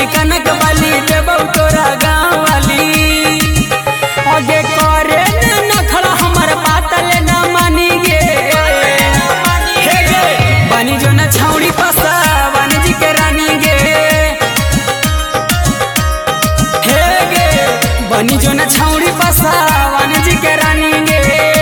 कनक वाली देबौ तोरा गाँव वाली आगे करे न खड़ा हमर बात ले न मानी गे हे गे बनी जो न छौड़ी पसा वाणिज्य के रानी गे हे गे बनी जो न छौड़ी पसा वाणिज्य के रानी गे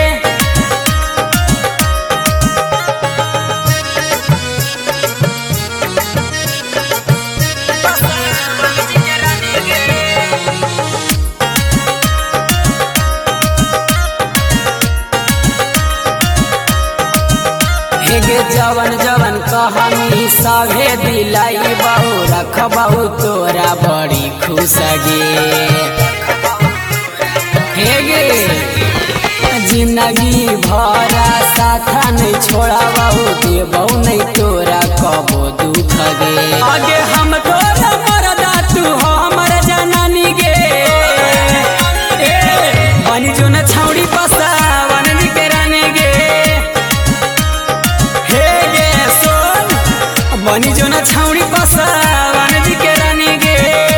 जवन जवन कहानी सभे दिलाई बहु रखबहु तोरा बड़ी खुश गे हे गे जिंदगी भरा साथा नहीं छोड़ाबहु देबहु नहीं तोरा कबो दुख गे आगे हम तोरा मरदा तू हमर जनानी गे बनी जो न छौड़ी पसा वाणिज्य के रानी गे बनी जो न छौड़ी पसा वाणिज्य के रानी गे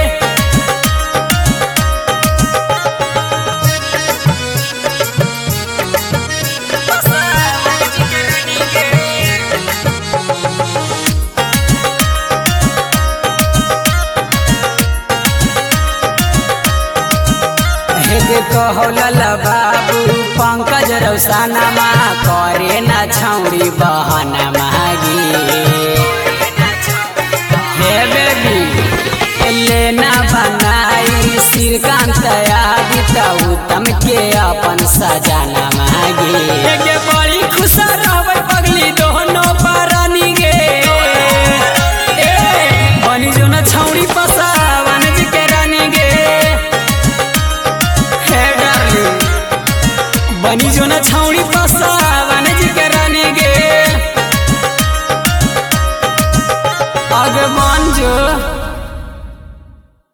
कहो लला बाबू पंकज रौसाना माँ करे न छौड़ी बहाना मागी हे बेबी लेना बनाई श्रीकांत आदित्य उत्तम के अपन सजाना मागी के बड़ी खुश रहबै पगली दोनों परानी गे बनी जो न छौड़ी पसा वाणिज्य के रानी गे हे डार्लिंग बनी जो न छौड़ी पसा वाणिज्य के रानी गे आगे मान जो